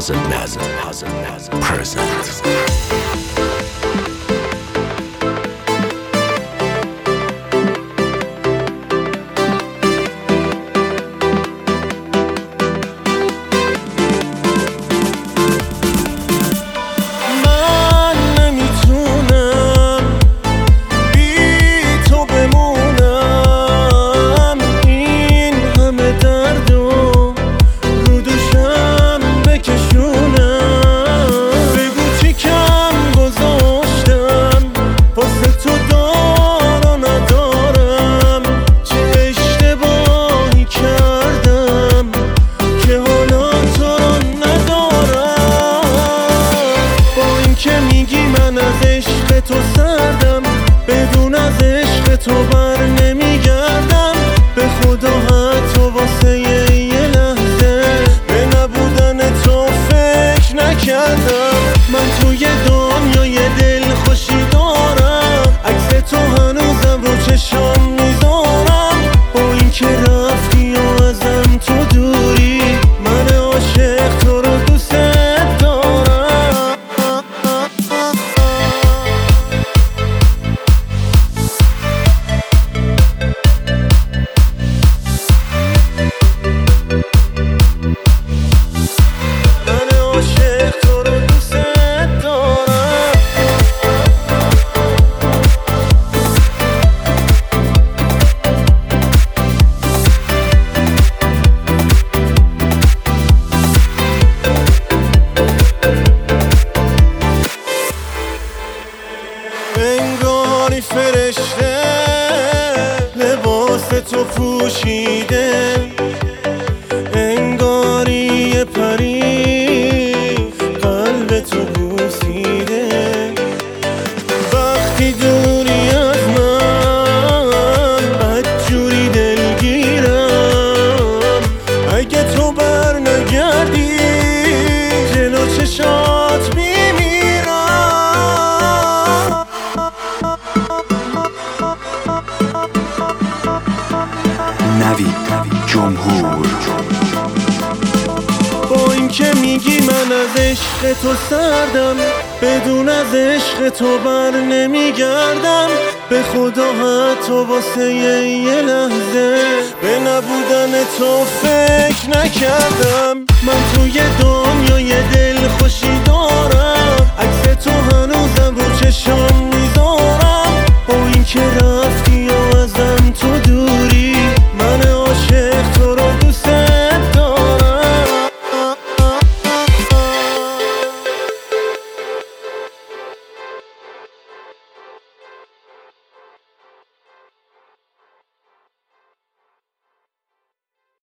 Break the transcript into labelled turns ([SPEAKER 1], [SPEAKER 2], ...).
[SPEAKER 1] present.
[SPEAKER 2] تو سردم، بدون از عشق تو بر نمیگردم. به خدا حتی واسه یه لحظه به نبودن تو فکر نکردم. من توی دنیای دل خوشی دارم، عکس تو هنوزم رو چشام میذارم. با این که رفتی و ازم تو دوری، من عاشق تو رو دوست دارم. انگاری فرشته لباس تو پوشیده، انگاری یه پری قلب تو بوسیده. وقتی دوری از من بدجوری دلگیرم، اگه تو بر نگردی جلو چشات
[SPEAKER 1] نوید جمهور.
[SPEAKER 2] با این که میگی من از عشق تو سردم، بدون از عشق تو بر نمیگردم. به خدا حتی واسه یه لحظه به نبودن تو فکر نکردم. من توی دنیای دل خوشی